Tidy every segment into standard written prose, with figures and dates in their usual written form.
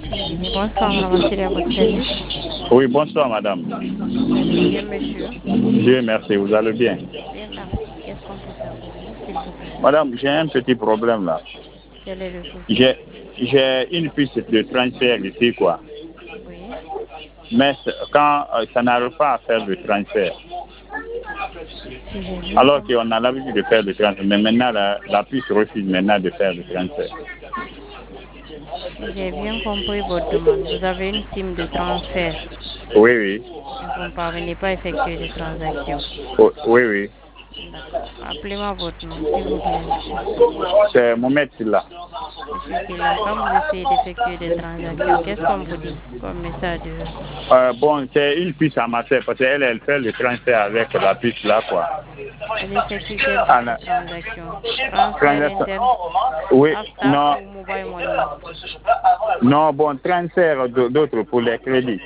Oui, bonsoir, madame Vassili, à votre service. Oui, bonsoir madame. Vous allez bien, monsieur? Dieu merci, vous allez bien. Bien, merci. Qu'est-ce qu'on peut faire pour vous, s'il vous plaît? Madame, j'ai un petit problème là. Quel est le souci? J'ai une piste de transfert ici, quoi. Oui. Mais quand ça n'arrive pas à faire le transfert, Si j'ai bien alors compris. qu'on a l'habitude de faire le transfert, mais maintenant la piste refuse maintenant de faire le transfert. Si j'ai bien compris votre demande, vous avez une SIM de transfert, Oui, oui. mais vous ne parvenez pas à effectuer des transactions. Oh, oui, oui. D'accord. Appelez-moi votre nom, s'il vous plaît, monsieur. C'est Mohamed Silla. Monsieur Silla, quand vous essayez d'effectuer des transactions, qu'est-ce qu'on vous dit comme message d'erreur? Bon, c'est une piste amateur parce qu'elle fait le transfert avec la piste là, quoi. Elle effectue quel Ah, type de non. transaction? Transfert Transaction. interne, Oui, AFTAP non. ou mobile money? Non, bon, transfert d'autres pour les crédits.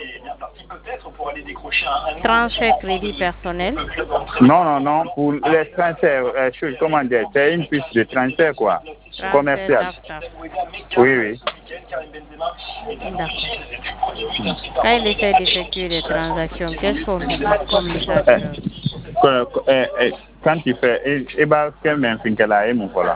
Transfert crédit personnel. Non, non, non, pour les transferts, comment dire, c'est une piste de transfert, quoi, Transfert commercial. TAF-TAF. Oui, oui. D'accord. Quand il essaie d'effectuer des transactions, qu'est-ce qu'on lui dit comme message Eh, d'erreur? Quand tu fais, quel même film qu'elle a aimé, voilà.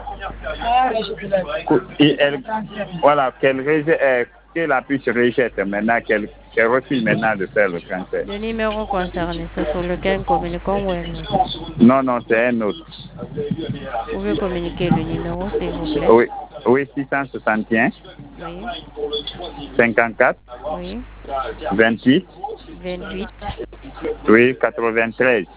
Voilà, que la puce rejette maintenant, qu'elle refuse maintenant de faire le transfert. Le numéro concerné, c'est sur lequel nous communiquons ou un autre? Non, non, c'est un autre. Vous pouvez communiquer le numéro, s'il vous plaît? Oui, oui, 661, Oui, 54, oui. 28, 28 oui, 93.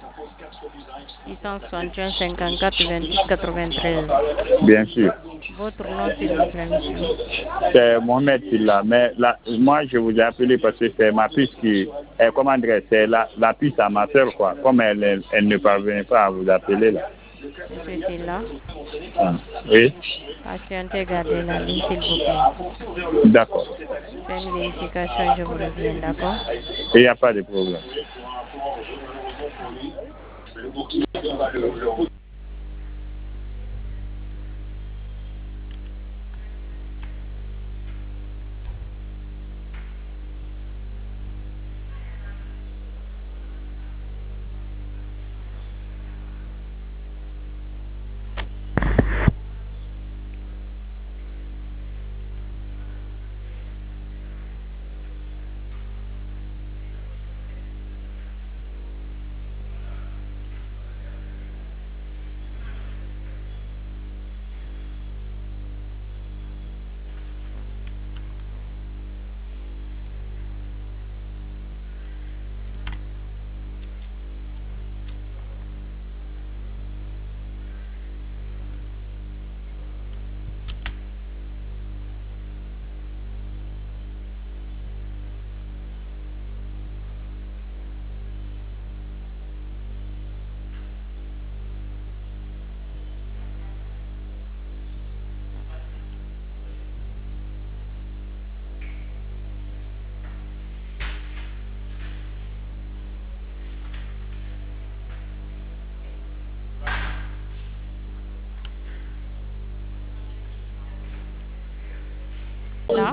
661 54 28 93. Bien sûr. Votre nom, s'il vous plaît, monsieur? C'est Mohamed Silla, mais moi je vous ai appelé parce que c'est ma puce qui, comment dire, c'est la puce à ma soeur, quoi. Comme elle ne parvenait pas à vous appeler là. Monsieur Silla, Ah, oui, patientez, gardez la ligne, s'il vous plaît. d'accord. Je fais une vérification et je vous reviens, d'accord? Il n'y a pas de problème. Là,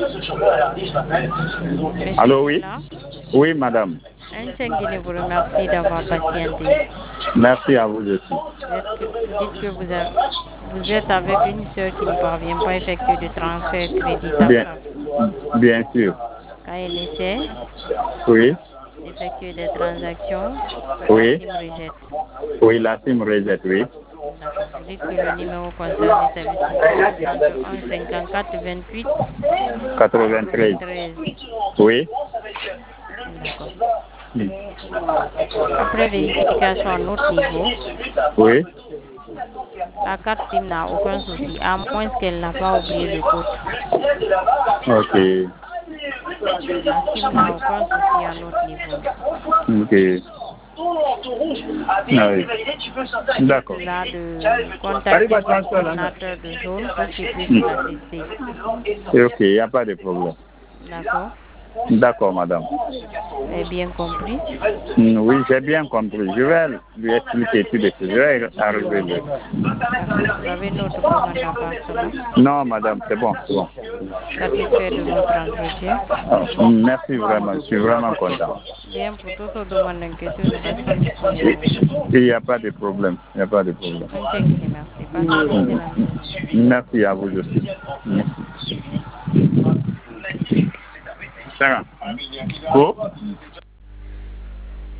monsieur Allô, oui? Silla, Oui, madame. Guinée vous remercie d'avoir patienté. Merci à vous aussi. Vous dites que vous êtes avec une sœur qui ne parvient pas à effectuer de transfert crédit Bien, TAF-TAF. bien sûr. Quand elle essaie Oui, d'effectuer des transactions, la oui, SIM rejette. oui, la SIM reset, oui. D'accord. Vous dites que le numéro concerné, c'est le 661 54 28 93. 93. Oui. D'accord. Après vérification à notre niveau, Oui. la carte SIM n'a aucun souci, à moins qu'elle n'a pas oublié le code. Ok. La SIM n'a aucun souci à notre niveau. Ok. Ah oui. D'accord. Cela de contacter son coordinateur de zone pour qu'il puisse vous assister. Ok, il n'y a pas de problème. D'accord. D'accord, madame. Vous avez bien compris? Oui, j'ai bien compris. Je vais lui expliquer tout de suite. Je vais arriver là. D'accord. Vous avez une autre demande à part cela? Non, madame, c'est bon, c'est bon. Satisfait de notre entretien? Merci vraiment, je suis vraiment content. Bien, pour toute autre demande d'inquiétude, nous restons disponibles. Il n'y a pas de problème, il n'y a pas de problème. Thank you, merci. Passez une excellente journée. Merci à vous aussi. Merci. Sarah. Go.